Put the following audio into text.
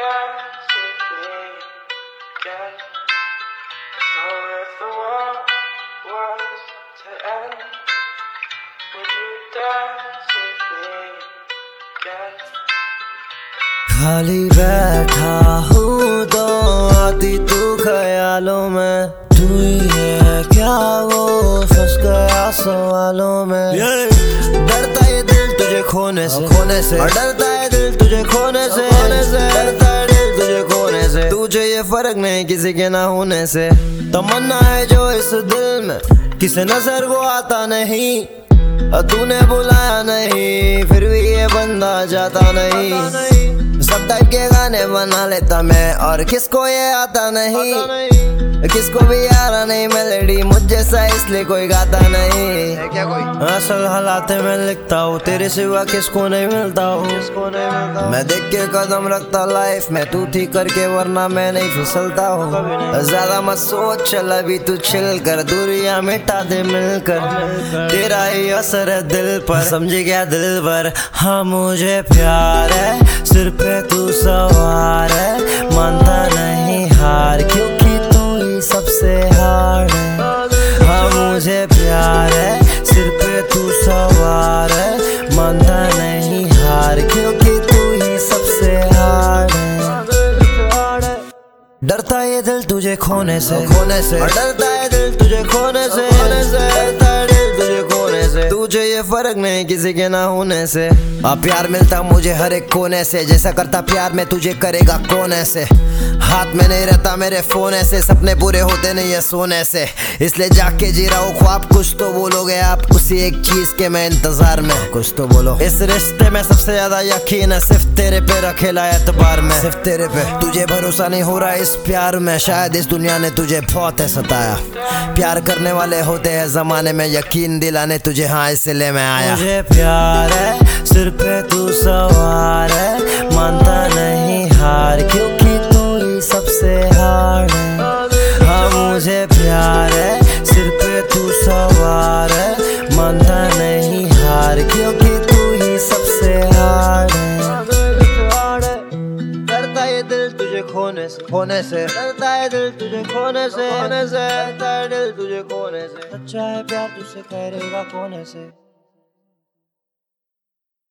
dance with me again? So if the world was to end, would you dance with me again? खाली बैठा हूँ तो आती तू ख्यालों में, तू ही है क्या वो फंस गया सवालों में। डरता है दिल तुझे खोने से, डरता है दिल तुझे खोने से, डरता है दिल तुझे खोने से। तुझे ये फर्क नहीं किसी के ना होने से, तमन्ना है जो इस दिल में किसी नजर को आता नहीं। तूने बुलाया नहीं फिर भी ये बंदा जाता नहीं। सब टाइप के गाने बना लेता मैं और किसको ये आता नहीं, किसको भी आ रहा नहीं मेलेडी मुझ जैसा इसलिए कोई गाता नहीं है क्या कोई। असल हालात में लिखता हूँ तेरे सिवा किसको नहीं मिलता हूँ। मैं देख के कदम रखता लाइफ में तू ठीक करके वरना मैं नहीं फिसलता हूँ। ज्यादा मत सोच चल अभी तू चिल कर, दूरियां मिटा दे मिलकर। तेरा ही असर है दिल पर समझ गया दिल भर। हाँ मुझे प्यार है सिर पे तू सवार है, मानता नहीं हार क्योंकि सबसे हार्ड है। हाँ मुझे प्यार है सिर पे तू सवार है, मानता नहीं हार क्योंकि तू ही सबसे हार्ड है। डरता ये दिल तुझे खोने से, डरता है दिल तुझे खोने से, डरता है दिल तुझे खोने से। तुझे ये फर्क नहीं किसी के ना होने से। प्यार मिलता मुझे हर एक कोने से, जैसा करता प्यार में तुझे करेगा कौन ऐसे। हाथ में नहीं रहता मेरे फोन ऐसे, सपने पूरे होते नहीं है सोने से, इसलिए जाके जी रहा हूँ ख्वाब। कुछ तो बोलोगे आप उसी एक चीज के मैं इंतजार में, कुछ तो बोलो। इस रिश्ते में सबसे ज्यादा यकीन है सिर्फ तेरे पे रखेला एतबार में, सिर्फ तेरे पे। तुझे भरोसा नहीं हो रहा इस प्यार में, शायद इस दुनिया ने तुझे बहुत है सताया। प्यार करने वाले होते हैं जमाने में यकीन दिलाने तुझे, हाँ इसलिए मैं आया। मुझे प्यार है सिर पे तू सवार है, मानता नहीं हार क्योंकि सबसे हार्ड है। हाँ मुझे प्यार है सिर पे तू सवार है, मानता नहीं हार क्योंकि तू ही सबसे हार्ड है। डरता ये दिल तुझे खोने से, डरता है दिल तुझे खोने से, डरता है दिल तुझे खोने से। सच्चा है प्यार तुझसे करेगा कोने से।